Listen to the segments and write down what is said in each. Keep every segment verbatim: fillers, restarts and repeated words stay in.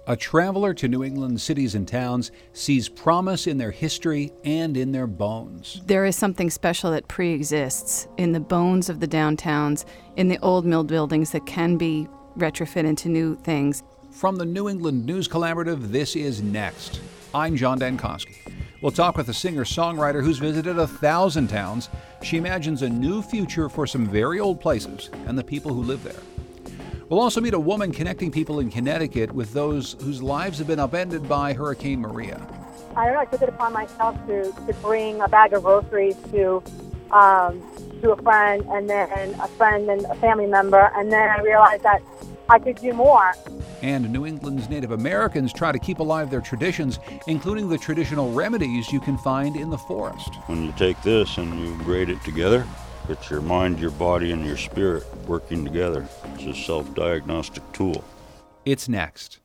A traveler to New England cities and towns sees promise in their history and in their bones. There is something special that pre-exists in the bones of the downtowns, in the old mill buildings that can be retrofit into new things. From the New England News Collaborative, this is Next. I'm John Dankosky. We'll talk with a singer-songwriter who's visited a thousand towns. She imagines a new future for some very old places and the people who live there. We'll also meet a woman connecting people in Connecticut with those whose lives have been upended by Hurricane Maria. I don't know, I took it upon myself to, to bring a bag of groceries to um, to a friend, and then a friend and a family member, and then I realized that I could do more. And New England's Native Americans try to keep alive their traditions, including the traditional remedies you can find in the forest. When you take this and you braid it together, it's your mind, your body, and your spirit working together. It's a self-diagnostic tool. It's Next.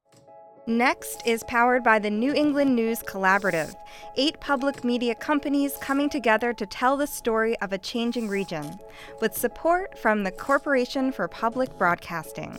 Next is powered by the New England News Collaborative, eight public media companies coming together to tell the story of a changing region, with support from the Corporation for Public Broadcasting.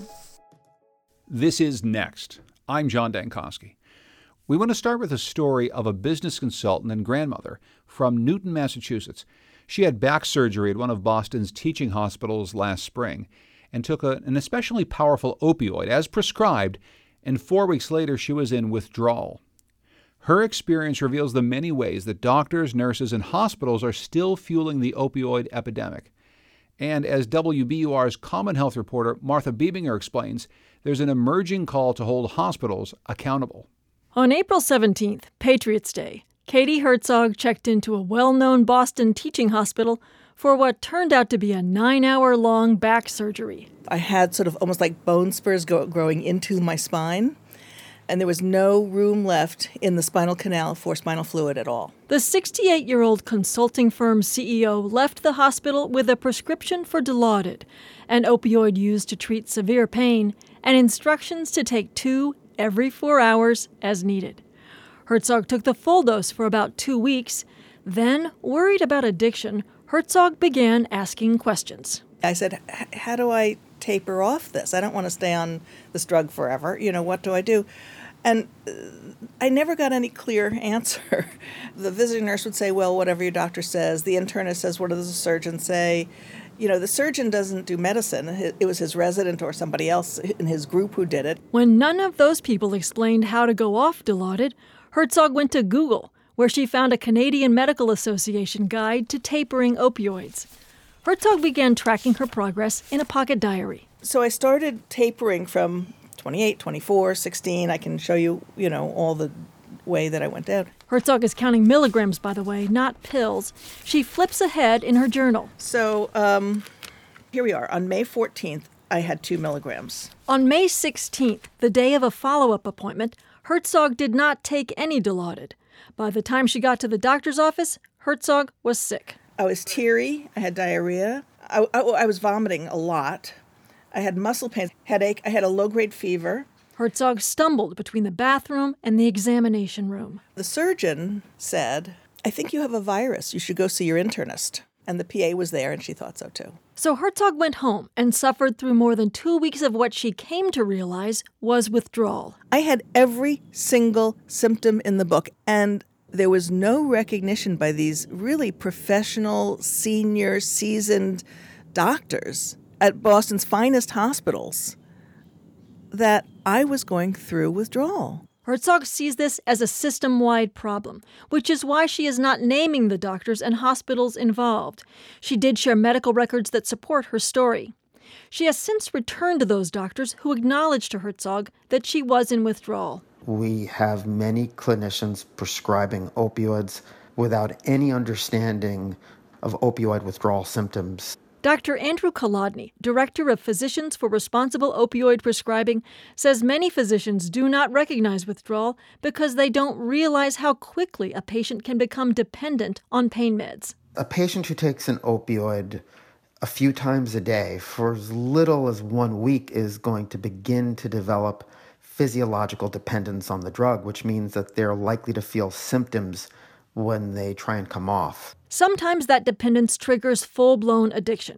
This is Next. I'm John Dankosky. We want to start with a story of a business consultant and grandmother from Newton, Massachusetts. She had back surgery at one of Boston's teaching hospitals last spring and took a, an especially powerful opioid as prescribed, and four weeks later she was in withdrawal. Her experience reveals the many ways that doctors, nurses, and hospitals are still fueling the opioid epidemic. And as W B U R's Common Health reporter Martha Biebinger explains, there's an emerging call to hold hospitals accountable. On April seventeenth, Patriots' Day, Katie Herzog checked into a well-known Boston teaching hospital for what turned out to be a nine-hour-long back surgery. I had sort of almost like bone spurs go- growing into my spine, and there was no room left in the spinal canal for spinal fluid at all. The sixty-eight-year-old consulting firm C E O left the hospital with a prescription for Dilaudid, an opioid used to treat severe pain, and instructions to take two every four hours as needed. Herzog took the full dose for about two weeks. Then, worried about addiction, Herzog began asking questions. I said, how do I taper off this? I don't want to stay on this drug forever. You know, what do I do? And uh, I never got any clear answer. The visiting nurse would say, well, whatever your doctor says. The internist says, what does the surgeon say? You know, the surgeon doesn't do medicine. It was his resident or somebody else in his group who did it. When none of those people explained how to go off Dilaudid, Herzog went to Google, where she found a Canadian Medical Association guide to tapering opioids. Herzog began tracking her progress in a pocket diary. So I started tapering from twenty-eight, twenty-four, sixteen. I can show you, you know, all the way that I went down. Herzog is counting milligrams, by the way, not pills. She flips ahead in her journal. So um, here we are. On May fourteenth, I had two milligrams. On May sixteenth, the day of a follow-up appointment, Herzog did not take any Dilaudid. By the time she got to the doctor's office, Herzog was sick. I was teary. I had diarrhea. I, I, I was vomiting a lot. I had muscle pains, headache. I had a low-grade fever. Herzog stumbled between the bathroom and the examination room. The surgeon said, I think you have a virus. You should go see your internist. And the P A was there, and she thought so too. So Herzog went home and suffered through more than two weeks of what she came to realize was withdrawal. I had every single symptom in the book, and there was no recognition by these really professional, senior, seasoned doctors at Boston's finest hospitals that I was going through withdrawal. Herzog sees this as a system-wide problem, which is why she is not naming the doctors and hospitals involved. She did share medical records that support her story. She has since returned to those doctors who acknowledged to Herzog that she was in withdrawal. We have many clinicians prescribing opioids without any understanding of opioid withdrawal symptoms. Doctor Andrew Kolodny, Director of Physicians for Responsible Opioid Prescribing, says many physicians do not recognize withdrawal because they don't realize how quickly a patient can become dependent on pain meds. A patient who takes an opioid a few times a day for as little as one week is going to begin to develop physiological dependence on the drug, which means that they're likely to feel symptoms when they try and come off. Sometimes that dependence triggers full-blown addiction.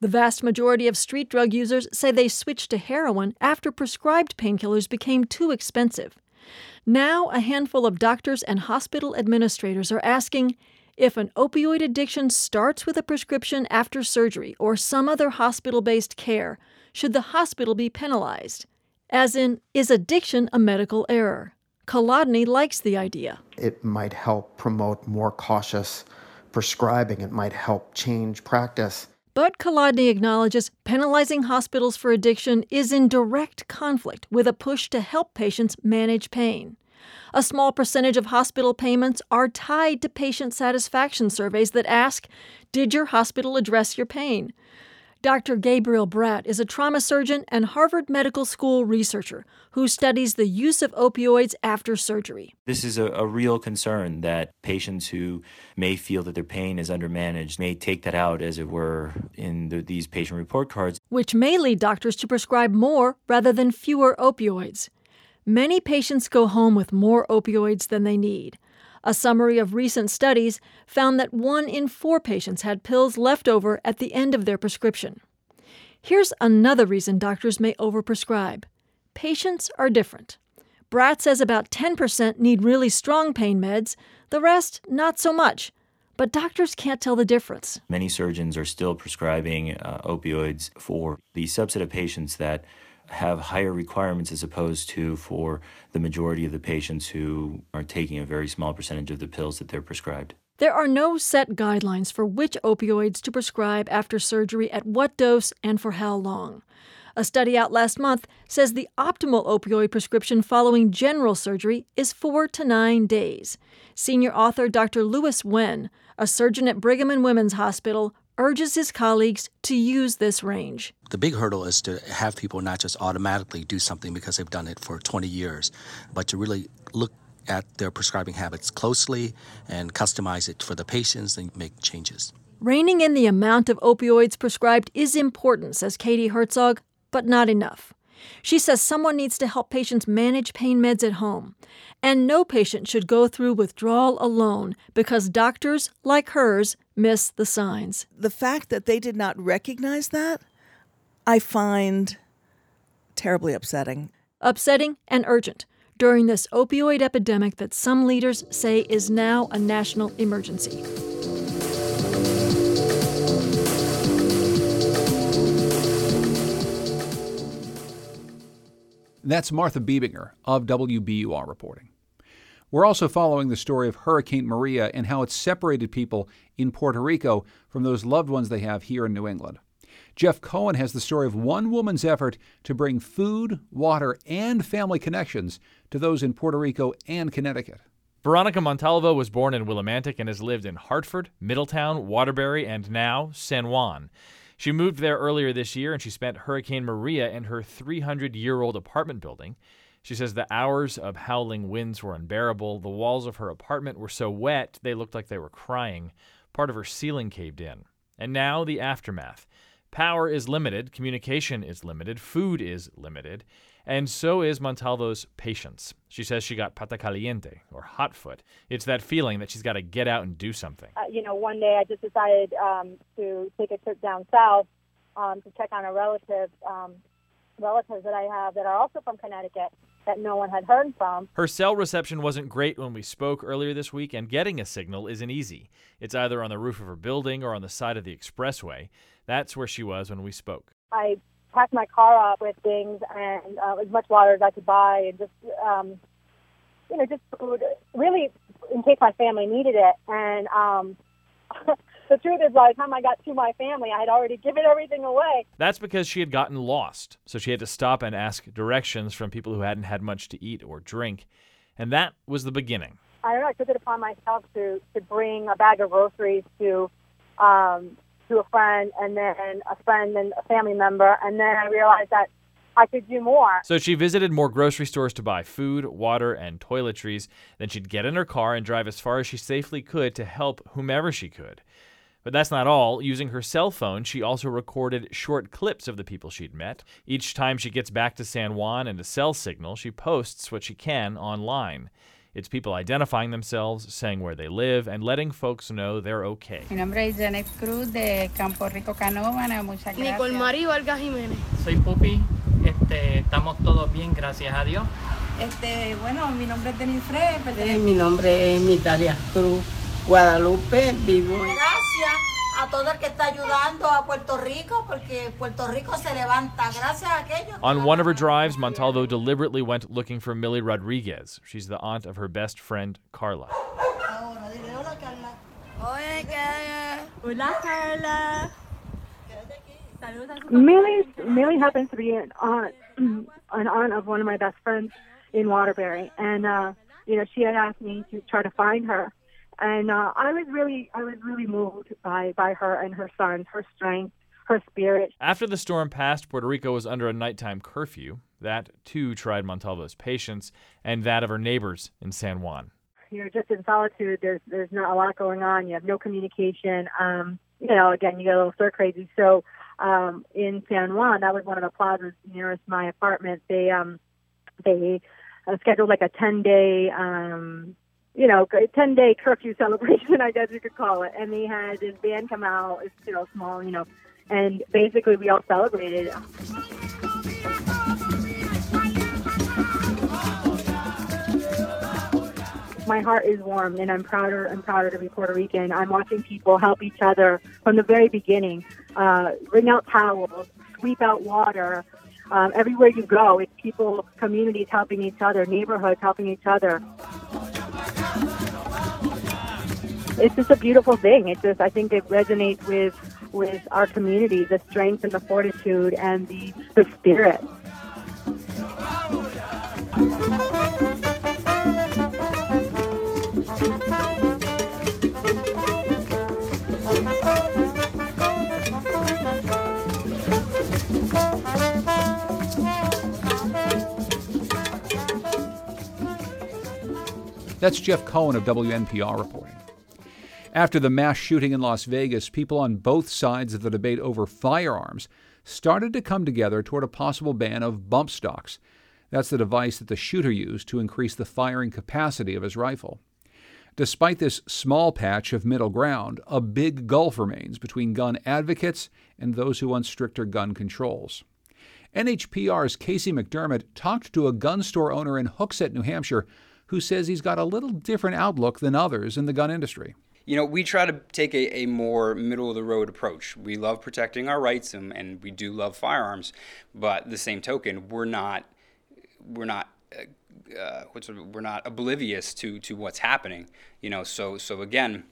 The vast majority of street drug users say they switched to heroin after prescribed painkillers became too expensive. Now, a handful of doctors and hospital administrators are asking, if an opioid addiction starts with a prescription after surgery or some other hospital-based care, should the hospital be penalized? As in, is addiction a medical error? Kolodny likes the idea. It might help promote more cautious prescribing. It might help change practice. But Kolodny acknowledges penalizing hospitals for addiction is in direct conflict with a push to help patients manage pain. A small percentage of hospital payments are tied to patient satisfaction surveys that ask, did your hospital address your pain? Doctor Gabriel Bratt is a trauma surgeon and Harvard Medical School researcher who studies the use of opioids after surgery. This is a, a real concern that patients who may feel that their pain is undermanaged may take that out, as it were, in the, these patient report cards, which may lead doctors to prescribe more rather than fewer opioids. Many patients go home with more opioids than they need. A summary of recent studies found that one in four patients had pills left over at the end of their prescription. Here's another reason doctors may overprescribe. Patients are different. Bratt says about ten percent need really strong pain meds, the rest not so much. But doctors can't tell the difference. Many surgeons are still prescribing uh, opioids for the subset of patients that have higher requirements as opposed to for the majority of the patients who are taking a very small percentage of the pills that they're prescribed. There are no set guidelines for which opioids to prescribe after surgery at what dose and for how long. A study out last month says the optimal opioid prescription following general surgery is four to nine days. Senior author Doctor Louis Wen, a surgeon at Brigham and Women's Hospital, urges his colleagues to use this range. The big hurdle is to have people not just automatically do something because they've done it for twenty years, but to really look at their prescribing habits closely and customize it for the patients and make changes. Reining in the amount of opioids prescribed is important, says Katie Herzog, but not enough. She says someone needs to help patients manage pain meds at home. And no patient should go through withdrawal alone because doctors, like hers, miss the signs. The fact that they did not recognize that, I find terribly upsetting. Upsetting and urgent during this opioid epidemic that some leaders say is now a national emergency. That's Martha Biebinger of W B U R reporting. We're also following the story of Hurricane Maria and how it separated people in Puerto Rico from those loved ones they have here in New England. Jeff Cohen has the story of one woman's effort to bring food, water, and family connections to those in Puerto Rico and Connecticut. Veronica Montalvo was born in Willimantic and has lived in Hartford, Middletown, Waterbury, and now San Juan. She moved there earlier this year, and she spent Hurricane Maria in her three hundred year old apartment building. She says the hours of howling winds were unbearable. The walls of her apartment were so wet they looked like they were crying. Part of her ceiling caved in. And now the aftermath. Power is limited, communication is limited, food is limited, and so is Montalvo's patience. She says she got pata caliente, or hot foot. It's that feeling that she's got to get out and do something. Uh, you know, one day I just decided um, to take a trip down south um, to check on a relative, um, relatives that I have that are also from Connecticut that no one had heard from. Her cell reception wasn't great when we spoke earlier this week, and getting a signal isn't easy. It's either on the roof of her building or on the side of the expressway. That's where she was when we spoke. I packed my car up with things and uh, as much water as I could buy and just, um, you know, just food, really in case my family needed it. And um, the truth is, by the time I got to my family, I had already given everything away. That's because she had gotten lost, so she had to stop and ask directions from people who hadn't had much to eat or drink. And that was the beginning. I don't know, I took it upon myself to, to bring a bag of groceries to um, to a friend, and then a friend and a family member, and then I realized that I could do more. So she visited more grocery stores to buy food, water, and toiletries. Then she'd get in her car and drive as far as she safely could to help whomever she could. But that's not all. Using her cell phone, she also recorded short clips of the people she'd met. Each time she gets back to San Juan and a cell signal, she posts what she can online. It's people identifying themselves, saying where they live, and letting folks know they're okay. Mi nombre es Janet Cruz de Campo Rico, Canóvana. Muchas gracias. Nicole Mari Vargas Jiménez. Soy Pupi. Este, estamos todos bien, gracias a Dios. Este, bueno, mi nombre es Denis Frey. Eh, mi nombre es Mitalia Cruz Guadalupe. Vivo. Gracias a todo el que está ayudando a Puerto Rico, porque Puerto Rico se levanta gracias a aquellos. On one of her drives, Montalvo deliberately went looking for Millie Rodriguez. She's the aunt of her best friend, Carla. Hola, Carla. Hola, Carla. Millie, Millie happens to be an aunt, an aunt of one of my best friends in Waterbury, and uh, you know, she had asked me to try to find her, and uh, I was really, I was really moved by by her and her son, her strength, her spirit. After the storm passed, Puerto Rico was under a nighttime curfew. That too tried Montalvo's patience and that of her neighbors in San Juan. You're just in solitude. There's there's not a lot going on. You have no communication. Um, you know, again, you get a little stir crazy. So. Um, in San Juan, that was one of the plazas nearest my apartment. They um, they uh, scheduled like a ten day, um, you know, ten day curfew celebration, I guess you could call it. And they had this band come out. It's you know small, you know, and basically we all celebrated. My heart is warm, and I'm prouder and prouder to be Puerto Rican. I'm watching people help each other from the very beginning. Uh, bring out towels, sweep out water. Um, everywhere you go, it's people, communities helping each other, neighborhoods helping each other. It's just a beautiful thing. It just, I think it resonates with with our community, the strength and the fortitude and the, the spirit. That's Jeff Cohen of W N P R reporting. After the mass shooting in Las Vegas, people on both sides of the debate over firearms started to come together toward a possible ban of bump stocks. That's the device that the shooter used to increase the firing capacity of his rifle. Despite this small patch of middle ground, a big gulf remains between gun advocates and those who want stricter gun controls. N H P R's Casey McDermott talked to a gun store owner in Hooksett, New Hampshire, who says he's got a little different outlook than others in the gun industry. You know, we try to take a, a more middle-of-the-road approach. We love protecting our rights, and, and we do love firearms, but the same token, we're not we're not uh, uh, what's we're not oblivious to to what's happening. You know, so so again,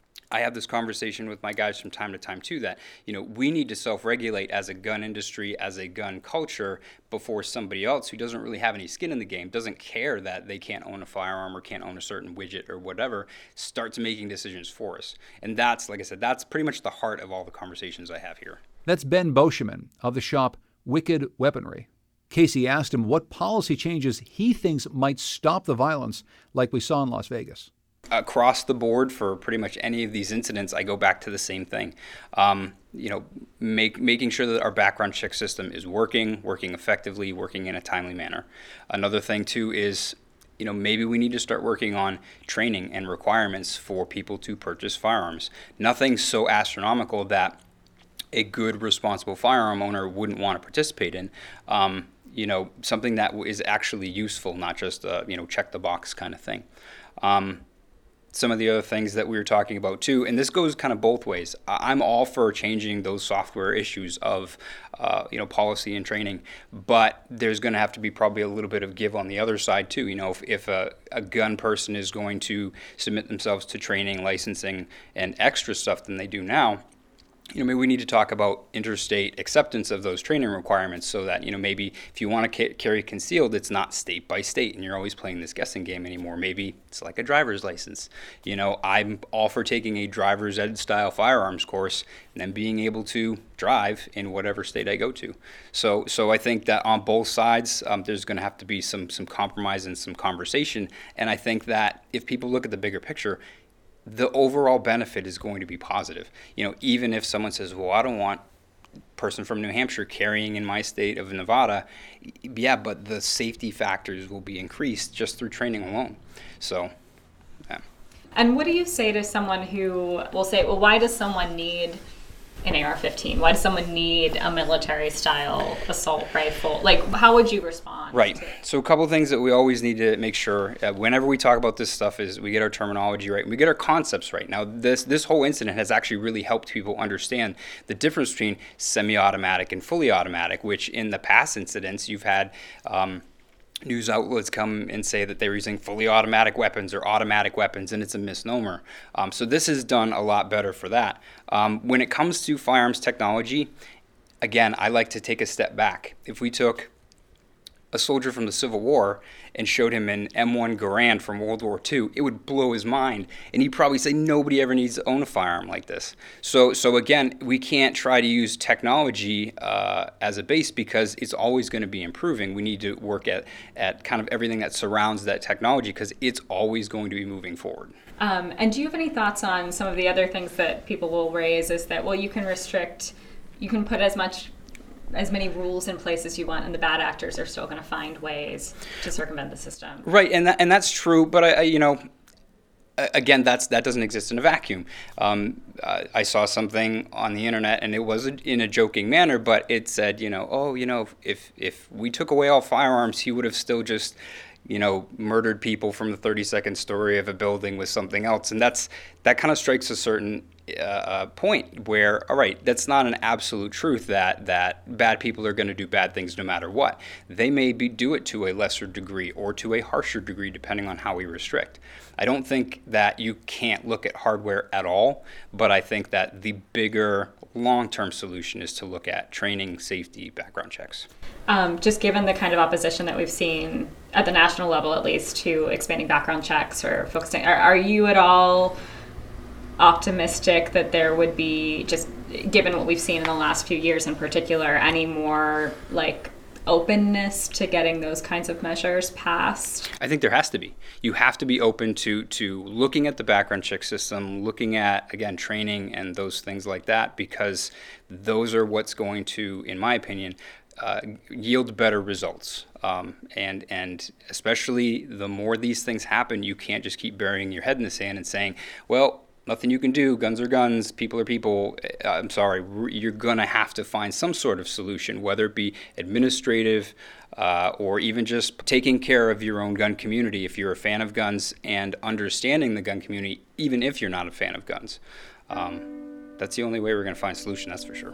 I have this conversation with my guys from time to time too, that, you know, we need to self-regulate as a gun industry, as a gun culture, before somebody else who doesn't really have any skin in the game, doesn't care that they can't own a firearm or can't own a certain widget or whatever, starts making decisions for us. And that's, like I said, that's pretty much the heart of all the conversations I have here. That's Ben Boscheman of the shop Wicked Weaponry. Casey asked him what policy changes he thinks might stop the violence like we saw in Las Vegas. Across the board for pretty much any of these incidents, I go back to the same thing. Um, you know, make, making sure that our background check system is working, working effectively, working in a timely manner. Another thing, too, is, you know, maybe we need to start working on training and requirements for people to purchase firearms. Nothing so astronomical that a good, responsible firearm owner wouldn't want to participate in. Um, you know, something that is actually useful, not just a, you know, check the box kind of thing. Um, Some of the other things that we were talking about too, and this goes kind of both ways. I'm all for changing those software issues of, uh, you know, policy and training, but there's going to have to be probably a little bit of give on the other side too. You know, if, if a, a gun person is going to submit themselves to training, licensing, and extra stuff than they do now, you know, maybe we need to talk about interstate acceptance of those training requirements so that, you know, maybe if you want to ca- carry concealed, it's not state by state and you're always playing this guessing game anymore. Maybe it's like a driver's license. You know, I'm all for taking a driver's ed style firearms course and then being able to drive in whatever state I go to. So so I think that on both sides, um, there's going to have to be some some compromise and some conversation. And I think that if people look at the bigger picture, the overall benefit is going to be positive. You know, even if someone says, well, I don't want person from New Hampshire carrying in my state of Nevada, yeah, but the safety factors will be increased just through training alone. So, yeah. And what do you say to someone who will say, well, why does someone need an A R fifteen? Why does someone need a military-style assault rifle? Like, how would you respond? Right. to- So a couple of things that we always need to make sure uh, whenever we talk about this stuff is we get our terminology right and we get our concepts right. Now, this this whole incident has actually really helped people understand the difference between semi-automatic and fully automatic, which in the past incidents you've had um, news outlets come and say that they're using fully automatic weapons or automatic weapons, and it's a misnomer. Um, so this is done a lot better for that. Um, when it comes to firearms technology, again, I like to take a step back. If we took a soldier from the Civil War and showed him an M one Garand from World War Two, it would blow his mind, and he'd probably say nobody ever needs to own a firearm like this. So, so again, we can't try to use technology uh, as a base because it's always going to be improving. We need to work at, at kind of everything that surrounds that technology because it's always going to be moving forward. Um, and do you have any thoughts on some of the other things that people will raise is that, well, you can restrict, you can put as much as many rules in place as you want, and the bad actors are still going to find ways to circumvent the system. Right, and that, and that's true. But I, I, you know, again, that's that doesn't exist in a vacuum. Um, uh, I saw something on the internet, and it was in a joking manner, but it said, you know, oh, you know, if if we took away all firearms, he would have still just, you know, murdered people from the thirty-second story of a building with something else, and that's that kind of strikes a certain uh, point where, all right, that's not an absolute truth that that bad people are going to do bad things no matter what. They may be do it to a lesser degree or to a harsher degree depending on how we restrict. I don't think that you can't look at hardware at all, but I think that the bigger long-term solution is to look at training, safety, background checks. Um, just given the kind of opposition that we've seen at the national level, at least, to expanding background checks or focusing, are, are you at all optimistic that there would be, just given what we've seen in the last few years in particular, any more like openness to getting those kinds of measures passed? I think there has to be. You have to be open to to looking at the background check system, looking at, again, training and those things like that, because those are what's going to, in my opinion, uh, yield better results. Um, and and especially the more these things happen, you can't just keep burying your head in the sand and saying, well, nothing you can do, guns are guns, people are people. I'm sorry, you're going to have to find some sort of solution, whether it be administrative uh, or even just taking care of your own gun community if you're a fan of guns and understanding the gun community, even if you're not a fan of guns. Um, that's the only way we're going to find a solution, that's for sure.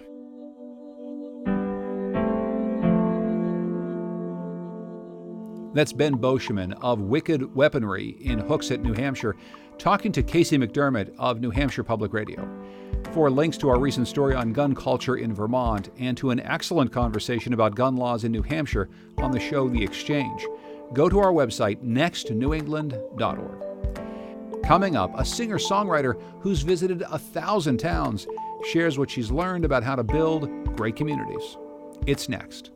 That's Ben Boschman of Wicked Weaponry in Hooksett, New Hampshire, talking to Casey McDermott of New Hampshire Public Radio. For links to our recent story on gun culture in Vermont and to an excellent conversation about gun laws in New Hampshire on the show The Exchange, go to our website, next new england dot org. Coming up, a singer-songwriter who's visited a thousand towns shares what she's learned about how to build great communities. It's next.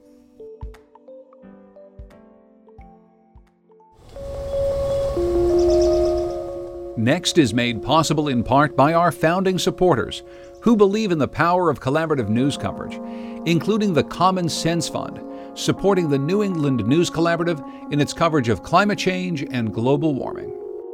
Next is made possible in part by our founding supporters who believe in the power of collaborative news coverage, including the Common Sense Fund, supporting the New England News Collaborative in its coverage of climate change and global warming.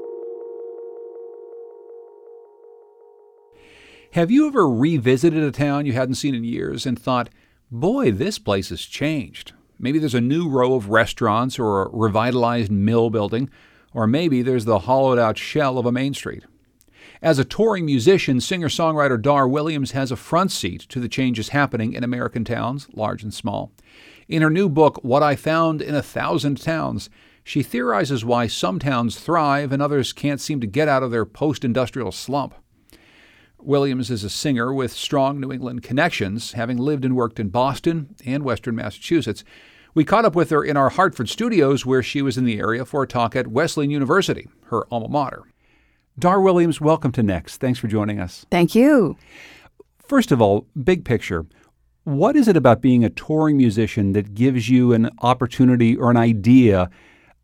Have you ever revisited a town you hadn't seen in years and thought, boy, this place has changed? Maybe there's a new row of restaurants or a revitalized mill building, or maybe there's the hollowed-out shell of a main street. As a touring musician, singer-songwriter Dar Williams has a front seat to the changes happening in American towns, large and small. In her new book, What I Found in a Thousand Towns, she theorizes why some towns thrive and others can't seem to get out of their post-industrial slump. Williams is a singer with strong New England connections, having lived and worked in Boston and Western Massachusetts. We caught up with her in our Hartford studios, where she was in the area for a talk at Wesleyan University, her alma mater. Dar Williams, welcome to Next. Thanks for joining us. Thank you. First of all, big picture. What is it about being a touring musician that gives you an opportunity or an idea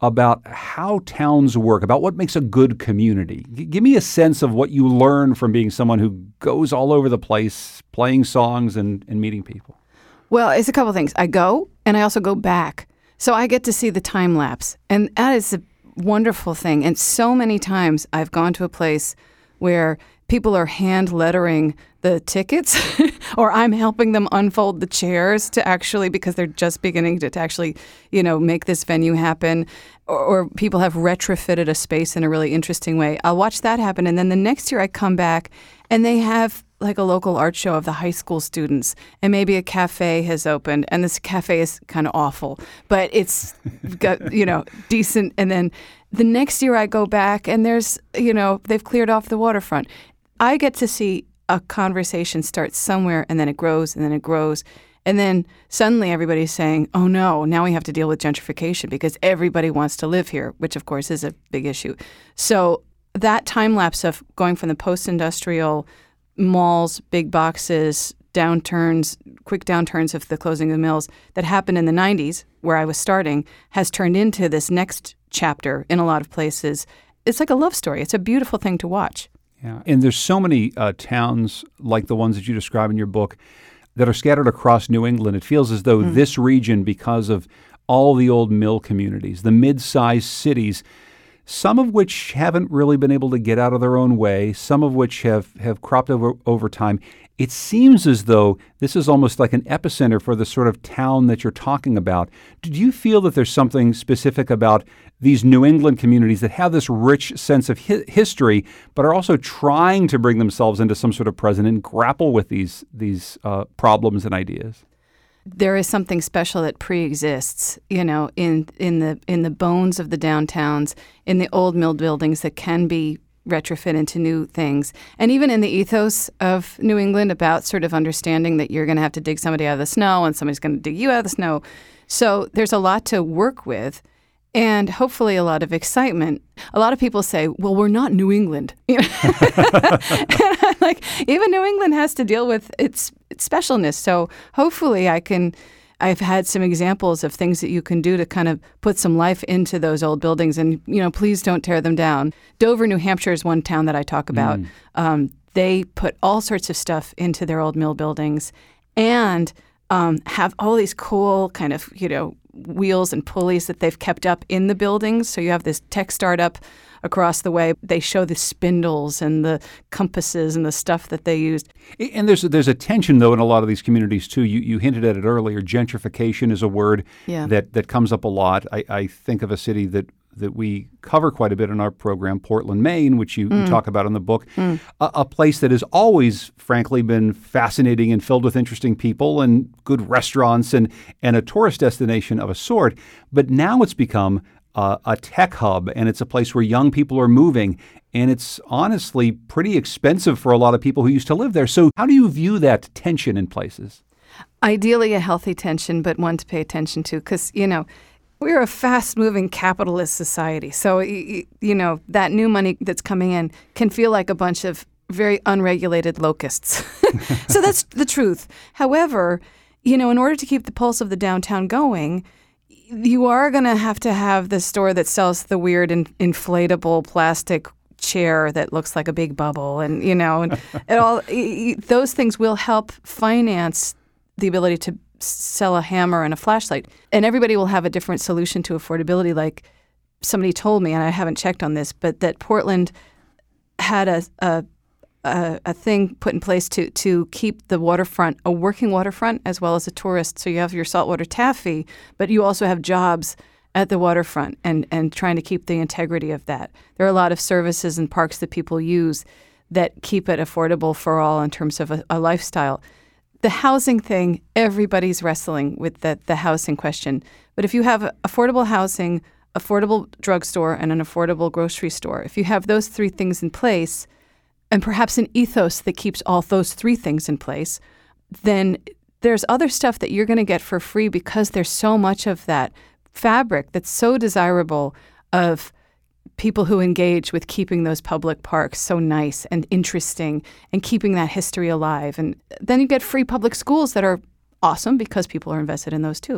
about how towns work, about what makes a good community. G- give me a sense of what you learn from being someone who goes all over the place, playing songs and, and meeting people. Well, it's a couple things. I go, and I also go back. So I get to see the time lapse. And that is a wonderful thing. And so many times I've gone to a place where people are hand lettering the tickets or I'm helping them unfold the chairs to actually, because they're just beginning to, to actually, you know, make this venue happen. Or, or people have retrofitted a space in a really interesting way. I'll watch that happen. And then the next year I come back and they have like a local art show of the high school students, and maybe a cafe has opened, and this cafe is kind of awful, but it's got, you know, decent. And then the next year I go back and there's, you know, they've cleared off the waterfront. I get to see a conversation start somewhere, and then it grows, and then it grows. And then suddenly everybody's saying, oh no, now we have to deal with gentrification because everybody wants to live here, which of course is a big issue. So that time lapse of going from the post-industrial malls, big boxes, downturns, quick downturns of the closing of the mills that happened in the nineties, where I was starting, has turned into this next chapter in a lot of places. It's like a love story. It's a beautiful thing to watch. Yeah, and there's so many uh, towns like the ones that you describe in your book that are scattered across New England. It feels as though mm. this region, because of all the old mill communities, the mid-sized cities, some of which haven't really been able to get out of their own way, some of which have, have cropped over over time. It seems as though this is almost like an epicenter for the sort of town that you're talking about. Do you feel that there's something specific about these New England communities that have this rich sense of hi- history, but are also trying to bring themselves into some sort of present and grapple with these these uh, problems and ideas? There is something special that pre-exists, you know, in in the in the bones of the downtowns, in the old mill buildings that can be retrofit into new things, and even in the ethos of New England about sort of understanding that you're going to have to dig somebody out of the snow and somebody's going to dig you out of the snow. So there's a lot to work with, and hopefully a lot of excitement. A lot of people say, well, we're not New England. You know? And I'm like, even New England has to deal with its, its specialness. So hopefully I can, I've had some examples of things that you can do to kind of put some life into those old buildings. And, you know, please don't tear them down. Dover, New Hampshire is one town that I talk about. Mm. Um, they put all sorts of stuff into their old mill buildings and um, have all these cool kind of, you know, wheels and pulleys that they've kept up in the buildings. So you have this tech startup across the way. They show the spindles and the compasses and the stuff that they used. And there's a, there's a tension, though, in a lot of these communities, too. You you hinted at it earlier. Gentrification is a word yeah. that, that comes up a lot. I, I think of a city that that we cover quite a bit in our program, Portland, Maine, which you, mm. you talk about in the book, mm. a, a place that has always, frankly, been fascinating and filled with interesting people and good restaurants and, and a tourist destination of a sort. But now it's become uh, a tech hub, and it's a place where young people are moving, and it's honestly pretty expensive for a lot of people who used to live there. So how do you view that tension in places? Ideally a healthy tension, but one to pay attention to, because, you know, we're a fast-moving capitalist society. So, you know, that new money that's coming in can feel like a bunch of very unregulated locusts. So that's the truth. However, you know, in order to keep the pulse of the downtown going, you are going to have to have the store that sells the weird in- inflatable plastic chair that looks like a big bubble. And, you know, and it all those things will help finance the ability to sell a hammer and a flashlight. And everybody will have a different solution to affordability. Like somebody told me, and I haven't checked on this, but that Portland had a a, a, a thing put in place to, to keep the waterfront a working waterfront as well as a tourist. So you have your saltwater taffy, but you also have jobs at the waterfront and, and trying to keep the integrity of that. There are a lot of services and parks that people use that keep it affordable for all in terms of a, a lifestyle. The housing thing, everybody's wrestling with the, the housing question. But if you have affordable housing, affordable drugstore, and an affordable grocery store, if you have those three things in place, and perhaps an ethos that keeps all those three things in place, then there's other stuff that you're going to get for free because there's so much of that fabric that's so desirable of people who engage with keeping those public parks so nice and interesting and keeping that history alive. And then you get free public schools that are awesome because people are invested in those too.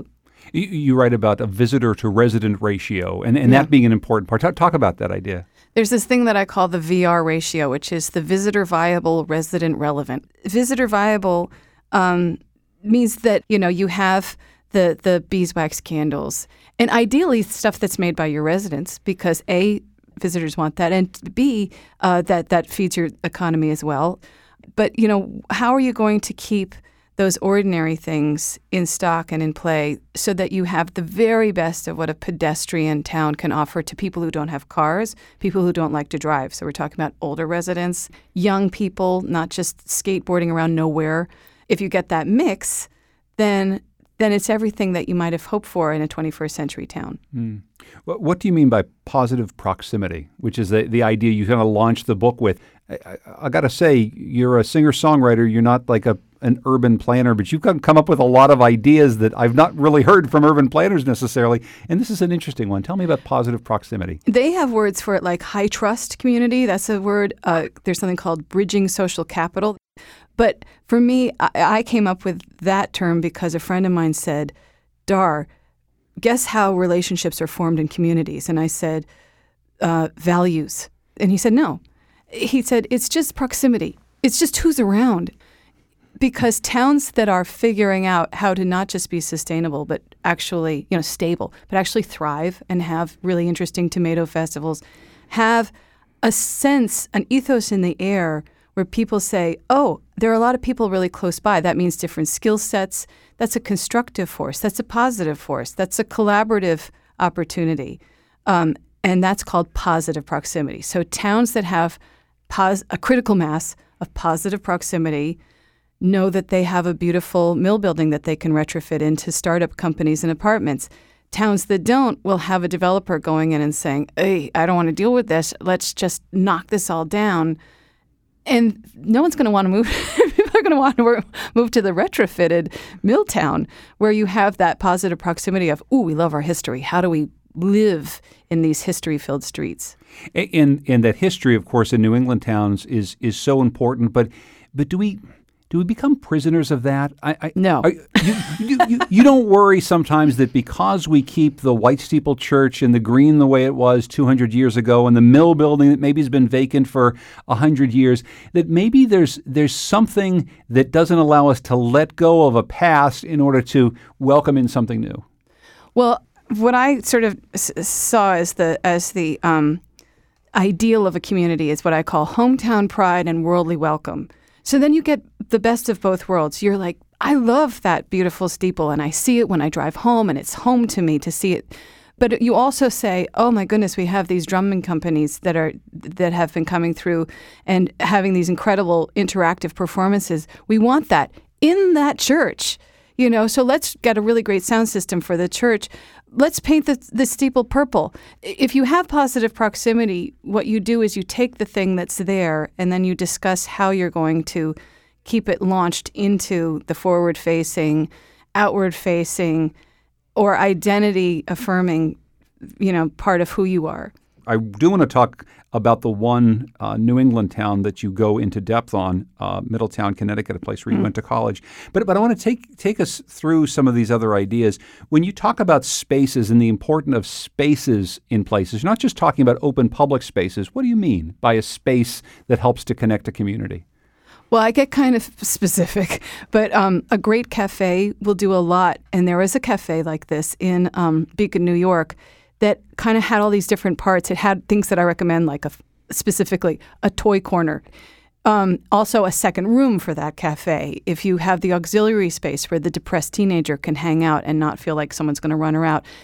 You, you write about a visitor to resident ratio and, and Yeah. that being an important part. Talk, talk about that idea. There's this thing that I call the V R ratio, which is the visitor viable, resident relevant. Visitor viable um, means that, you know, you have the, the beeswax candles and ideally stuff that's made by your residents because A, visitors want that, and B, uh, that, that feeds your economy as well. But, you know, how are you going to keep those ordinary things in stock and in play so that you have the very best of what a pedestrian town can offer to people who don't have cars, people who don't like to drive. So we're talking about older residents, young people, not just skateboarding around nowhere. If you get that mix, then then it's everything that you might have hoped for in a twenty-first century town. Mm. What, what do you mean by positive proximity, which is the, the idea you kind of launched the book with? I, I, I got to say, you're a singer-songwriter. You're not like a an urban planner, but you've come come up with a lot of ideas that I've not really heard from urban planners necessarily. And this is an interesting one. Tell me about positive proximity. They have words for it like high trust community. That's a word. Uh, there's something called bridging social capital. But for me, I, I came up with that term because a friend of mine said, Dar, guess how relationships are formed in communities? And I said, uh, values. And he said, no. He said, it's just proximity. It's just who's around. Because towns that are figuring out how to not just be sustainable, but actually, you know, stable, but actually thrive and have really interesting tomato festivals, have a sense, an ethos in the air where people say, oh, there are a lot of people really close by. That means different skill sets. That's a constructive force. That's a positive force. That's a collaborative opportunity. Um, and that's called positive proximity. So towns that have pos- a critical mass of positive proximity know that they have a beautiful mill building that they can retrofit into startup companies and apartments. Towns that don't will have a developer going in and saying, hey, I don't want to deal with this. Let's just knock this all down. And no one's going to want to move. People are going to want to move to the retrofitted mill town where you have that positive proximity of, ooh, we love our history. How do we live in these history-filled streets? And and that history, of course, in New England towns is is so important. But but do we do we become prisoners of that? I, I, no. I, you, you, you, you don't worry sometimes that because we keep the White Steeple Church and the green the way it was two hundred years ago and the mill building that maybe has been vacant for one hundred years, that maybe there's there's something that doesn't allow us to let go of a past in order to welcome in something new? Well, what I sort of s- saw as the as the um, ideal of a community is what I call hometown pride and worldly welcome. So then you get the best of both worlds. You're like, I love that beautiful steeple, and I see it when I drive home, and it's home to me to see it. But you also say, oh my goodness, we have these drumming companies that are that have been coming through and having these incredible interactive performances. We want that in that church. You know, so let's get a really great sound system for the church. Let's paint the, the steeple purple. If you have positive proximity, what you do is you take the thing that's there and then you discuss how you're going to keep it launched into the forward-facing, outward-facing, or identity-affirming, you know, part of who you are. I do want to talk about the one uh, New England town that you go into depth on, uh, Middletown, Connecticut, a place where you Mm. went to college. But but I want to take take us through some of these other ideas. When you talk about spaces and the importance of spaces in places, you're not just talking about open public spaces. What do you mean by a space that helps to connect a community? Well, I get kind of specific, but um, a great cafe will do a lot. And there was a cafe like this in um, Beacon, New York, that kind of had all these different parts. It had things that I recommend, like a, specifically a toy corner. Um, also a second room for that cafe. If you have the auxiliary space where the depressed teenager can hang out and not feel like someone's going to run her out,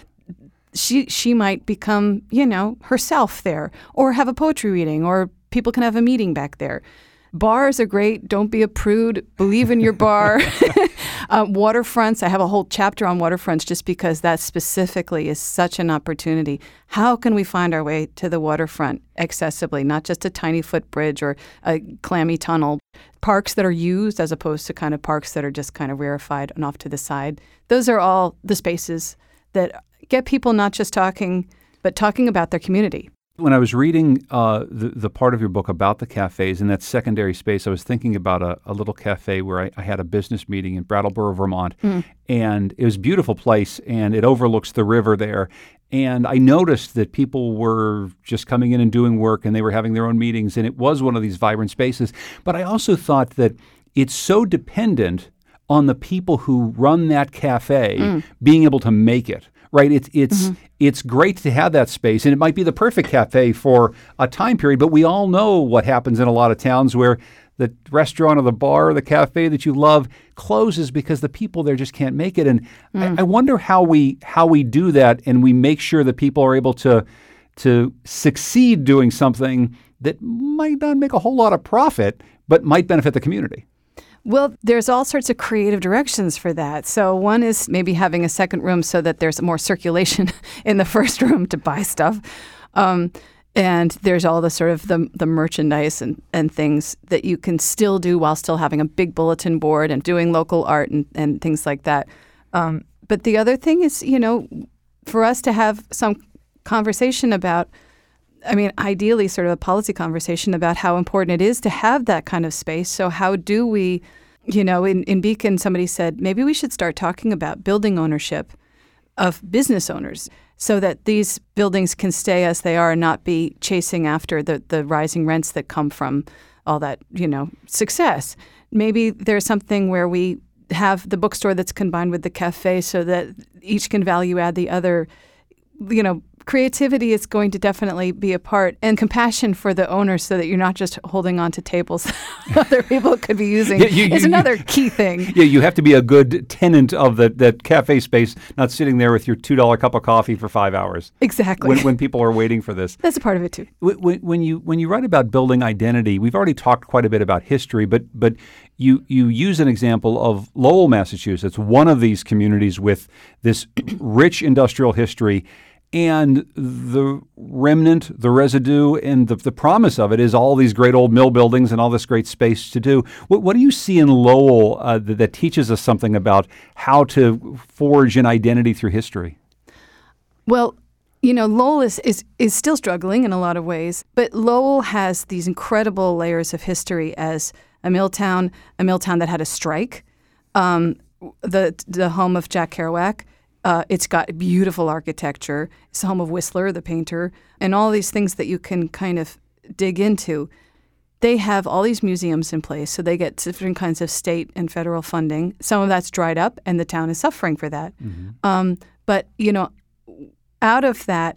she she might become, you know, herself there, or have a poetry reading, or people can have a meeting back there. Bars are great. Don't be a prude. Believe in your bar. uh, waterfronts. I have a whole chapter on waterfronts just because that specifically is such an opportunity. How can we find our way to the waterfront accessibly, not just a tiny footbridge or a clammy tunnel? Parks that are used as opposed to kind of parks that are just kind of rarefied and off to the side. Those are all the spaces that get people not just talking, but talking about their community. When I was reading uh, the, the part of your book about the cafes in that secondary space, I was thinking about a, a little cafe where I, I had a business meeting in Brattleboro, Vermont, mm. and it was a beautiful place, and it overlooks the river there. And I noticed that people were just coming in and doing work, and they were having their own meetings, and it was one of these vibrant spaces. But I also thought that it's so dependent on the people who run that cafe mm. being able to make it. Right, it's it's mm-hmm. it's great to have that space, and it might be the perfect cafe for a time period. But we all know what happens in a lot of towns where the restaurant or the bar or the cafe that you love closes because the people there just can't make it. And mm. I, I wonder how we how we do that, and we make sure that people are able to to succeed doing something that might not make a whole lot of profit, but might benefit the community. Well, there's all sorts of creative directions for that. So one is maybe having a second room so that there's more circulation in the first room to buy stuff. Um, and there's all the sort of the, the merchandise and, and things that you can still do while still having a big bulletin board and doing local art and, and things like that. Um, but the other thing is, you know, for us to have some conversation about, I mean, ideally sort of a policy conversation about how important it is to have that kind of space. So how do we, you know, in, in Beacon, somebody said, maybe we should start talking about building ownership of business owners so that these buildings can stay as they are and not be chasing after the, the rising rents that come from all that, you know, success. Maybe there's something where we have the bookstore that's combined with the cafe so that each can value add the other, you know. Creativity is going to definitely be a part, and compassion for the owners so that you're not just holding on to tables other people could be using yeah, you, is you, another you, key thing. Yeah, you have to be a good tenant of the, that cafe space, not sitting there with your two dollar cup of coffee for five hours. Exactly. When, when people are waiting for this. That's a part of it too. When, when you when you write about building identity, we've already talked quite a bit about history, but but you, you use an example of Lowell, Massachusetts, one of these communities with this rich industrial history. And the remnant, the residue, and the, the promise of it is all these great old mill buildings and all this great space to do. What, what do you see in Lowell uh, that, that teaches us something about how to forge an identity through history? Well, you know, Lowell is, is, is still struggling in a lot of ways, but Lowell has these incredible layers of history as a mill town, a mill town that had a strike, um, the the home of Jack Kerouac. Uh, it's got beautiful architecture. It's the home of Whistler, the painter, and all these things that you can kind of dig into. They have all these museums in place, so they get different kinds of state and federal funding. Some of that's dried up, and the town is suffering for that. Mm-hmm. Um, but, you know, out of that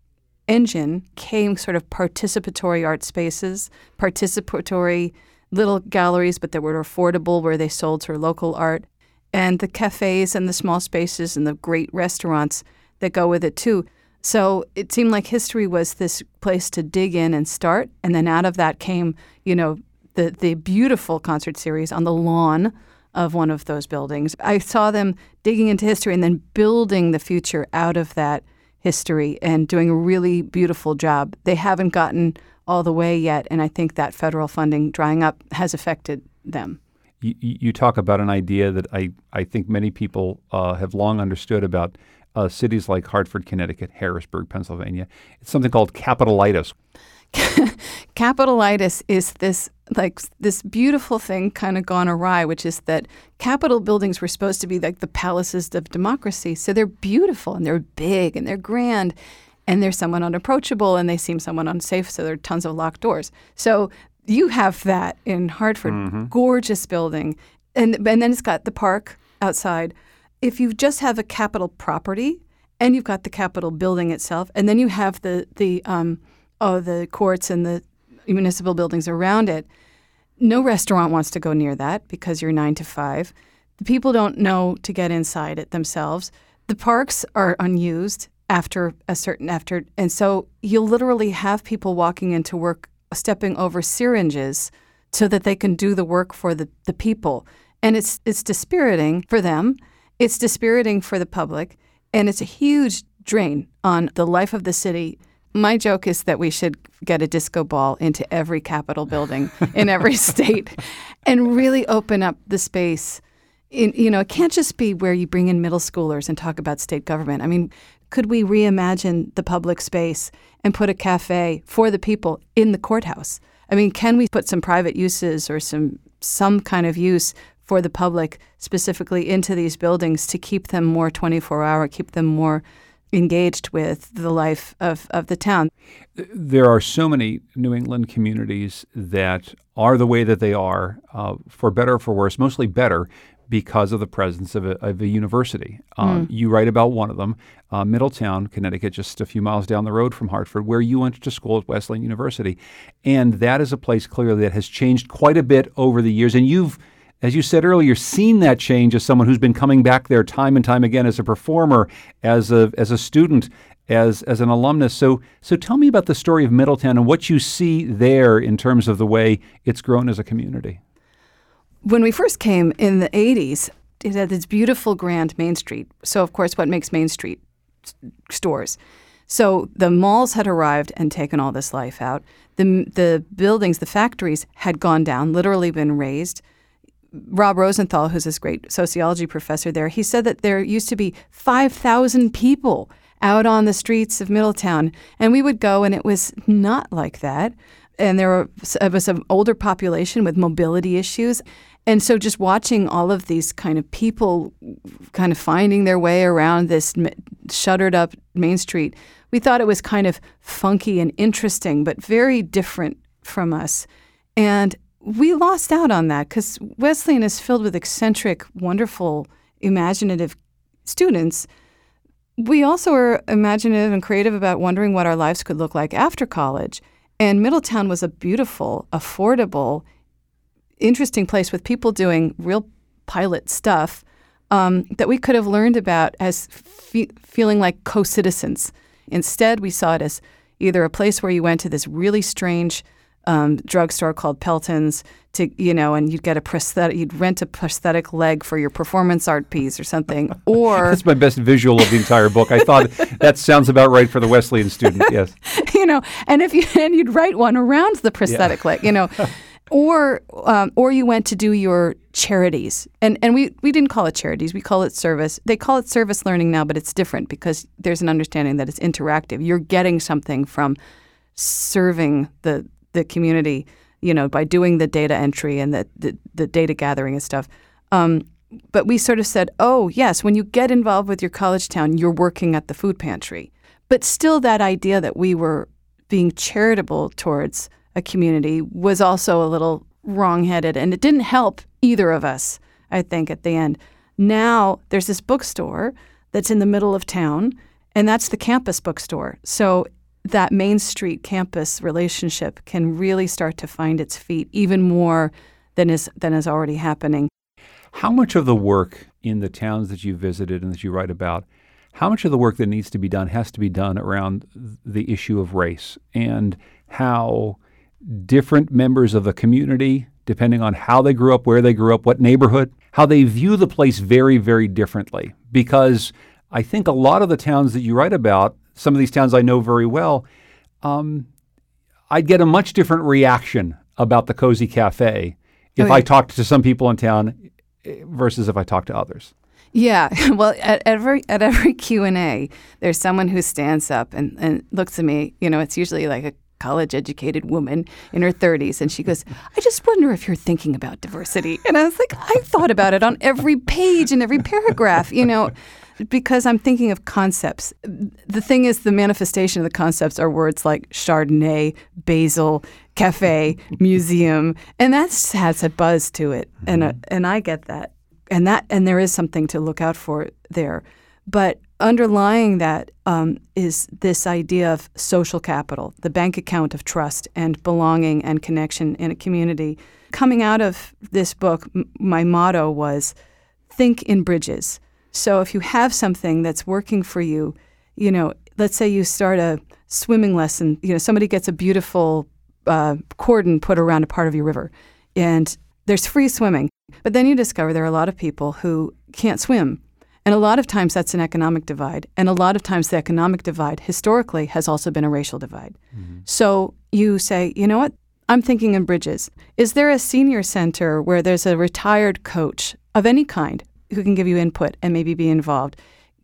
engine came sort of participatory art spaces, participatory little galleries, but that were affordable, where they sold sort of local art. And the cafes and the small spaces and the great restaurants that go with it, too. So it seemed like history was this place to dig in and start. And then out of that came, you know, the, the beautiful concert series on the lawn of one of those buildings. I saw them digging into history and then building the future out of that history and doing a really beautiful job. They haven't gotten all the way yet. And I think that federal funding drying up has affected them. You, you talk about an idea that I, I think many people uh, have long understood about uh, cities like Hartford, Connecticut, Harrisburg, Pennsylvania. It's something called capitalitis. Capitalitis is this like this beautiful thing kind of gone awry, which is that Capitol buildings were supposed to be like the palaces of democracy. So they're beautiful and they're big and they're grand and they're somewhat unapproachable and they seem somewhat unsafe. So there are tons of locked doors. So you have that in Hartford, mm-hmm. gorgeous building. And and then it's got the park outside. If you just have a Capitol property and you've got the Capitol building itself, and then you have the the um oh the courts and the municipal buildings around it, no restaurant wants to go near that because you're nine to five. The people don't know to get inside it themselves. The parks are unused after a certain after, and so you'll literally have people walking into work stepping over syringes so that they can do the work for the, the people. And it's it's dispiriting for them. It's dispiriting for the public. And it's a huge drain on the life of the city. My joke is that we should get a disco ball into every Capitol building in every state and really open up the space. In, you know, it can't just be where you bring in middle schoolers and talk about state government. I mean, could we reimagine the public space and put a cafe for the people in the courthouse? I mean, can we put some private uses or some some kind of use for the public specifically into these buildings to keep them more twenty-four hour, keep them more engaged with the life of, of the town? There are so many New England communities that are the way that they are, uh, for better or for worse, mostly better, because of the presence of a, of a university. Um, Mm. You write about one of them, uh, Middletown, Connecticut, just a few miles down the road from Hartford, where you went to school at Wesleyan University. And that is a place clearly that has changed quite a bit over the years. And you've, as you said earlier, seen that change as someone who's been coming back there time and time again as a performer, as a as a student, as as an alumnus. So so tell me about the story of Middletown and what you see there in terms of the way it's grown as a community. When we first came in the eighties, it had this beautiful grand Main Street. So, of course, what makes Main Street? S- Stores. So the malls had arrived and taken all this life out. The the buildings, the factories had gone down, literally been razed. Rob Rosenthal, who's this great sociology professor there, he said that there used to be five thousand people out on the streets of Middletown, and we would go, and it was not like that. And there were, it was an older population with mobility issues. And so just watching all of these kind of people kind of finding their way around this m- shuttered up Main Street, we thought it was kind of funky and interesting, but very different from us. And we lost out on that because Wesleyan is filled with eccentric, wonderful, imaginative students. We also are imaginative and creative about wondering what our lives could look like after college. And Middletown was a beautiful, affordable, interesting place with people doing real pilot stuff um, that we could have learned about as fe- feeling like co-citizens. Instead, we saw it as either a place where you went to this really strange um, drugstore called Pelton's to, you know, and you'd get a prosthetic, you'd rent a prosthetic leg for your performance art piece or something, or... That's my best visual of the entire book. I thought that sounds about right for the Wesleyan student, yes. You know, and if you and you'd write one around the prosthetic yeah. leg, you know, or um, or you went to do your charities, and and we we didn't call it charities, we call it service. They call it service learning now, but it's different because there's an understanding that it's interactive. You're getting something from serving the the community, you know, by doing the data entry and the the, the data gathering and stuff. Um, but we sort of said, oh yes, when you get involved with your college town, you're working at the food pantry. But still, that idea that we were being charitable towards a community was also a little wrong-headed, and it didn't help either of us, I think, at the end. Now, there's this bookstore that's in the middle of town, and that's the campus bookstore. So that Main Street campus relationship can really start to find its feet even more than is than is already happening. How much of the work in the towns that you visited and that you write about, how much of the work that needs to be done has to be done around the issue of race and how different members of the community, depending on how they grew up, where they grew up, what neighborhood, how they view the place very, very differently? Because I think a lot of the towns that you write about, some of these towns I know very well, um, I'd get a much different reaction about the Cozy Cafe if oh, yeah. I talked to some people in town versus if I talked to others. Yeah, well, at every at every Q and A, there's someone who stands up and, and looks at me. You know, it's usually like a college-educated woman in her thirties, and she goes, I just wonder if you're thinking about diversity. And I was like, I thought about it on every page and every paragraph, you know, because I'm thinking of concepts. The thing is, the manifestation of the concepts are words like Chardonnay, basil, cafe, museum, and that has a buzz to it, mm-hmm. and uh, and I get that. And that, and there is something to look out for there. But underlying that um, is this idea of social capital, the bank account of trust and belonging and connection in a community. Coming out of this book, m- my motto was, think in bridges. So if you have something that's working for you, you know, let's say you start a swimming lesson, you know, somebody gets a beautiful uh, cordon put around a part of your river, and there's free swimming. But then you discover there are a lot of people who can't swim. And a lot of times that's an economic divide. And a lot of times the economic divide historically has also been a racial divide. Mm-hmm. So you say, you know what? I'm thinking in bridges. Is there a senior center where there's a retired coach of any kind who can give you input and maybe be involved?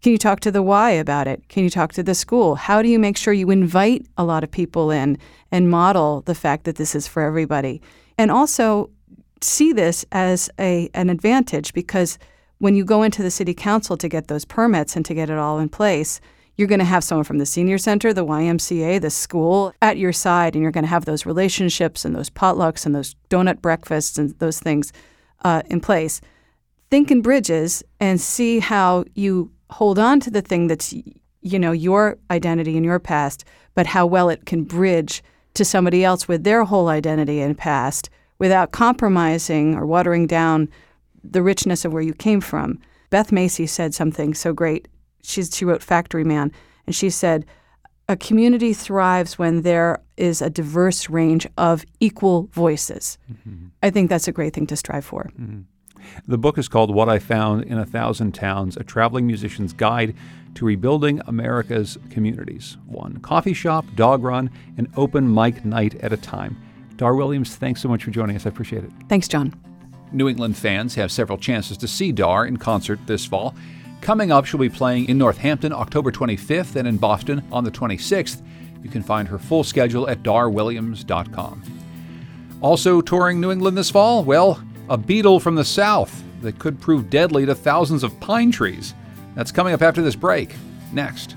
Can you talk to the Y about it? Can you talk to the school? How do you make sure you invite a lot of people in and model the fact that this is for everybody? And also see this as a an advantage, because when you go into the city council to get those permits and to get it all in place, you're going to have someone from the senior center, the Y M C A, the school at your side, and you're going to have those relationships and those potlucks and those donut breakfasts and those things uh, in place. Think in bridges and see how you hold on to the thing that's, you know, your identity and your past, but how well it can bridge to somebody else with their whole identity and past without compromising or watering down the richness of where you came from. Beth Macy said something so great. She's, she wrote Factory Man, and she said, a community thrives when there is a diverse range of equal voices. Mm-hmm. I think that's a great thing to strive for. Mm-hmm. The book is called What I Found in a Thousand Towns, A Traveling Musician's Guide to Rebuilding America's Communities. One coffee shop, dog run, and open mic night at a time. Dar Williams, thanks so much for joining us. I appreciate it. Thanks, John. New England fans have several chances to see Dar in concert this fall. Coming up, she'll be playing in Northampton October twenty-fifth and in Boston on the twenty-sixth. You can find her full schedule at dar williams dot com. Also touring New England this fall, well, a beetle from the south that could prove deadly to thousands of pine trees. That's coming up after this break. Next.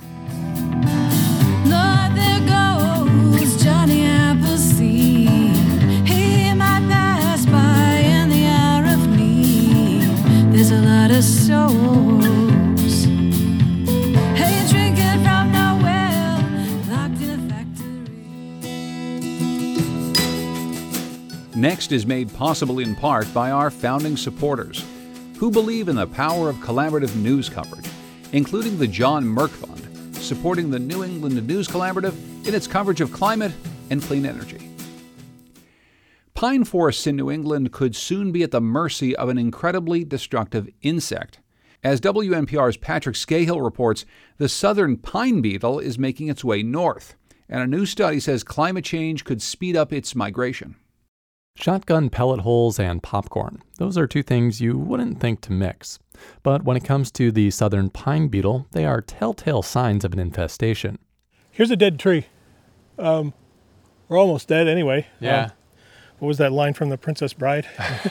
Lord, there goes Johnny Appleseed. He might pass by in the hour of need. There's a lot of souls. Hey, drinking from no well, locked in a factory. Next is made possible in part by our founding supporters, who believe in the power of collaborative news coverage, including the John Merck Fund, supporting the New England News Collaborative in its coverage of climate and clean energy. Pine forests in New England could soon be at the mercy of an incredibly destructive insect. As W N P R's Patrick Scahill reports, the southern pine beetle is making its way north, and a new study says climate change could speed up its migration. Shotgun pellet holes and popcorn. Those are two things you wouldn't think to mix. But when it comes to the southern pine beetle, they are telltale signs of an infestation. Here's a dead tree. Um, we're almost dead anyway. Yeah. Um, what was that line from The Princess Bride?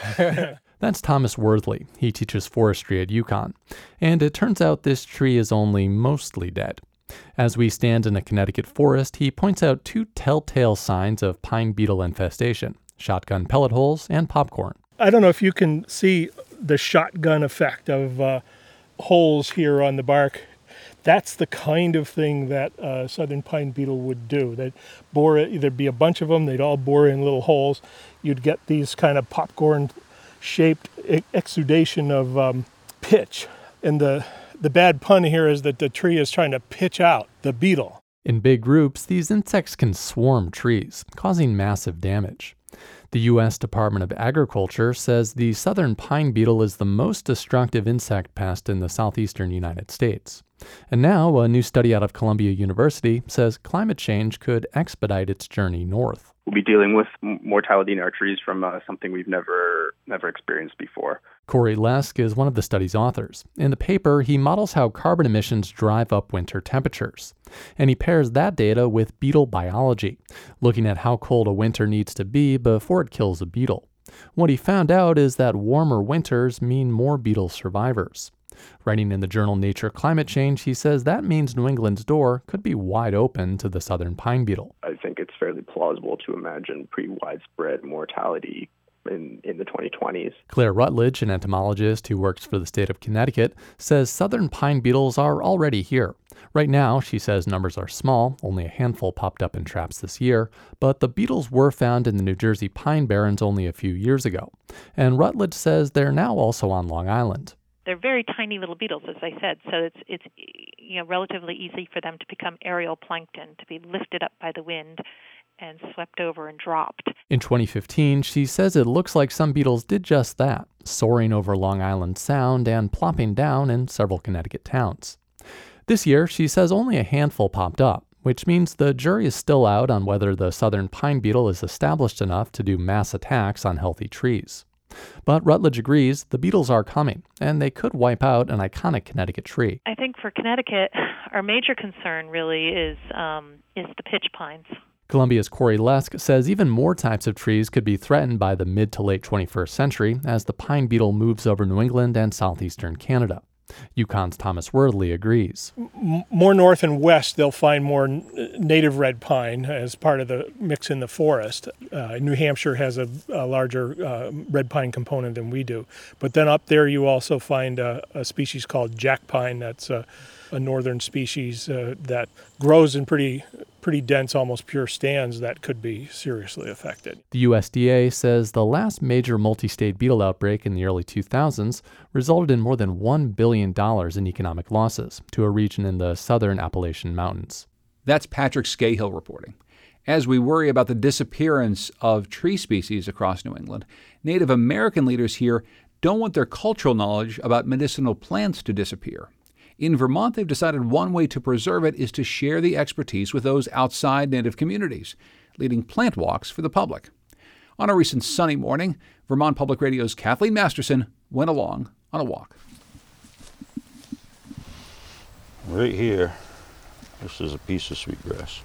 That's Thomas Worthley. He teaches forestry at UConn. And it turns out this tree is only mostly dead. As we stand in a Connecticut forest, he points out two telltale signs of pine beetle infestation: shotgun pellet holes and popcorn. I don't know if you can see the shotgun effect of uh, holes here on the bark. That's the kind of thing that uh, southern pine beetle would do. They'd bore it, there'd be a bunch of them, they'd all bore in little holes. You'd get these kind of popcorn-shaped exudation of um, pitch. And the, the bad pun here is that the tree is trying to pitch out the beetle. In big groups, these insects can swarm trees, causing massive damage. The U S Department of Agriculture says the southern pine beetle is the most destructive insect pest in the southeastern United States. And now, a new study out of Columbia University says climate change could expedite its journey north. We'll be dealing with mortality in our trees from uh, something we've never never experienced before. Corey Lesk is one of the study's authors. In the paper, he models how carbon emissions drive up winter temperatures. And he pairs that data with beetle biology, looking at how cold a winter needs to be before it kills a beetle. What he found out is that warmer winters mean more beetle survivors. Writing in the journal Nature Climate Change, he says that means New England's door could be wide open to the southern pine beetle. I think it's fairly plausible to imagine pretty widespread mortality in, in the twenty twenties. Claire Rutledge, an entomologist who works for the state of Connecticut, says southern pine beetles are already here. Right now, she says numbers are small, only a handful popped up in traps this year, but the beetles were found in the New Jersey Pine Barrens only a few years ago. And Rutledge says they're now also on Long Island. They're very tiny little beetles, as I said, so it's it's you know relatively easy for them to become aerial plankton, to be lifted up by the wind and swept over and dropped. In twenty fifteen, she says it looks like some beetles did just that, soaring over Long Island Sound and plopping down in several Connecticut towns. This year, she says only a handful popped up, which means the jury is still out on whether the southern pine beetle is established enough to do mass attacks on healthy trees. But Rutledge agrees the beetles are coming, and they could wipe out an iconic Connecticut tree. I think for Connecticut, our major concern really is um, is the pitch pines. Columbia's Corey Lesk says even more types of trees could be threatened by the mid to late twenty-first century as the pine beetle moves over New England and southeastern Canada. UConn's Thomas Wordley agrees. M- more north and west, they'll find more n- native red pine as part of the mix in the forest. Uh, New Hampshire has a, a larger uh, red pine component than we do. But then up there you also find a, a species called jack pine that's a, a northern species uh, that grows in pretty pretty dense, almost pure stands that could be seriously affected. The U S D A says the last major multi-state beetle outbreak in the early two thousands resulted in more than one billion dollars in economic losses to a region in the southern Appalachian Mountains. That's Patrick Scahill reporting. As we worry about the disappearance of tree species across New England, Native American leaders here don't want their cultural knowledge about medicinal plants to disappear. In Vermont, they've decided one way to preserve it is to share the expertise with those outside Native communities, leading plant walks for the public. On a recent sunny morning, Vermont Public Radio's Kathleen Masterson went along on a walk. Right here, this is a piece of sweetgrass.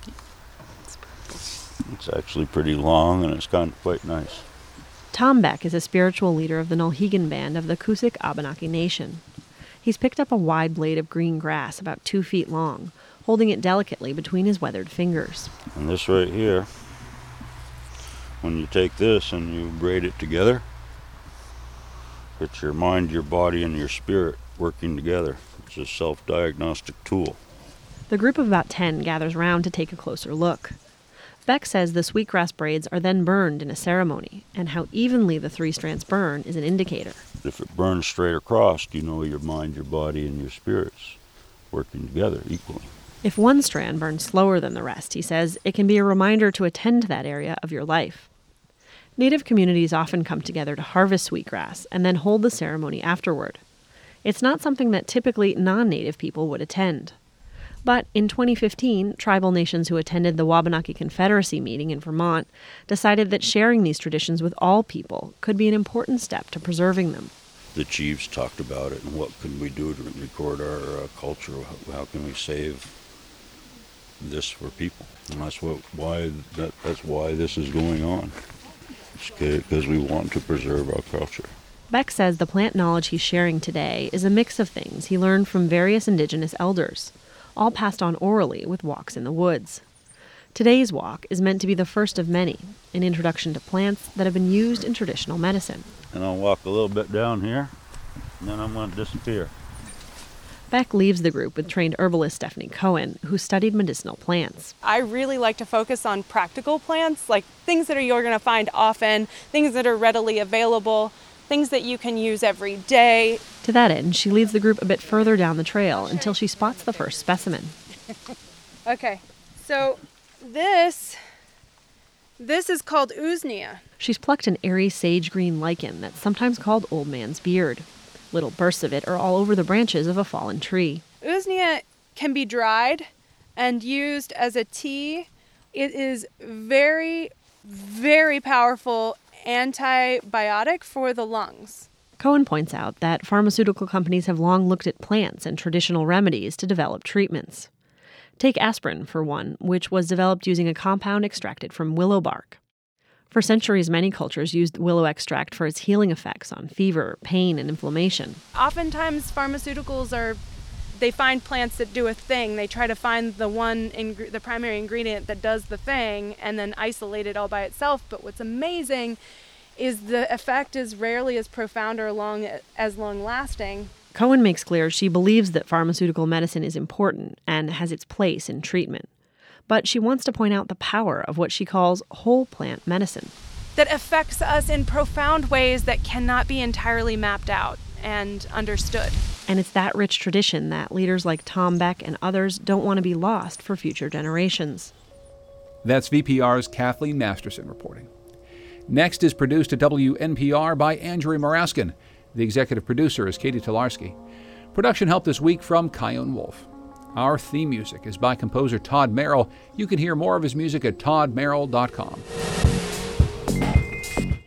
It's actually pretty long and it's kind of quite nice. Tom Beck is a spiritual leader of the Nulhegan Band of the Cusik Abenaki Nation. He's picked up a wide blade of green grass about two feet long, holding it delicately between his weathered fingers. And this right here, when you take this and you braid it together, it's your mind, your body, and your spirit working together. It's a self-diagnostic tool. The group of about ten gathers round to take a closer look. Beck says the sweetgrass braids are then burned in a ceremony, and how evenly the three strands burn is an indicator. If it burns straight across, you know your mind, your body, and your spirits working together equally. If one strand burns slower than the rest, he says, it can be a reminder to attend to that area of your life. Native communities often come together to harvest sweetgrass and then hold the ceremony afterward. It's not something that typically non-Native people would attend. But in twenty fifteen, tribal nations who attended the Wabanaki Confederacy meeting in Vermont decided that sharing these traditions with all people could be an important step to preserving them. The chiefs talked about it and what can we do to record our uh, culture, how, how can we save this for people. And that's what why that, that's why this is going on. It's because we want to preserve our culture. Beck says the plant knowledge he's sharing today is a mix of things he learned from various indigenous elders, all passed on orally with walks in the woods. Today's walk is meant to be the first of many, an introduction to plants that have been used in traditional medicine. And I'll walk a little bit down here, and then I'm going to disappear. Beck leaves the group with trained herbalist Stephanie Cohen, who studied medicinal plants. I really like to focus on practical plants, like things that are, you're going to find often, things that are readily available, things that you can use every day. To that end, she leads the group a bit further down the trail until she spots the first specimen. Okay, so this, this is called Usnea. She's plucked an airy sage-green lichen that's sometimes called old man's beard. Little bursts of it are all over the branches of a fallen tree. Usnea can be dried and used as a tea. It is very, very powerful antibiotic for the lungs. Cohen points out that pharmaceutical companies have long looked at plants and traditional remedies to develop treatments. Take aspirin, for one, which was developed using a compound extracted from willow bark. For centuries, many cultures used willow extract for its healing effects on fever, pain, and inflammation. Oftentimes, pharmaceuticals are, they find plants that do a thing. They try to find the one, ing- the primary ingredient that does the thing and then isolate it all by itself. But what's amazing is the effect is rarely as profound or long as long-lasting. Cohen makes clear she believes that pharmaceutical medicine is important and has its place in treatment. But she wants to point out the power of what she calls whole plant medicine. That affects us in profound ways that cannot be entirely mapped out and understood. And it's that rich tradition that leaders like Tom Beck and others don't want to be lost for future generations. That's V P R's Kathleen Masterson reporting. Next is produced at W N P R by Andrew Moraskin. The executive producer is Katie Tolarski. Production help this week from Kyone Wolf. Our theme music is by composer Todd Merrill. You can hear more of his music at todd merrill dot com.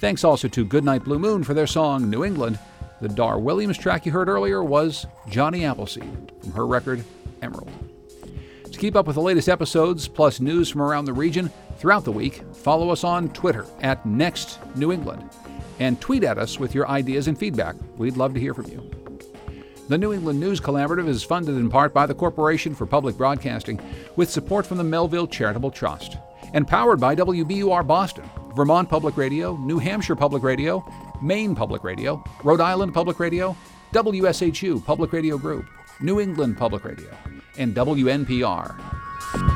Thanks also to Goodnight Blue Moon for their song New England. The Dar Williams track you heard earlier was Johnny Appleseed from her record Emerald. To keep up with the latest episodes, plus news from around the region throughout the week, follow us on Twitter at Next New England and tweet at us with your ideas and feedback. We'd love to hear from you. The New England News Collaborative is funded in part by the Corporation for Public Broadcasting with support from the Melville Charitable Trust and powered by W B U R Boston, Vermont Public Radio, New Hampshire Public Radio, Maine Public Radio, Rhode Island Public Radio, W S H U Public Radio Group, New England Public Radio, and W N P R.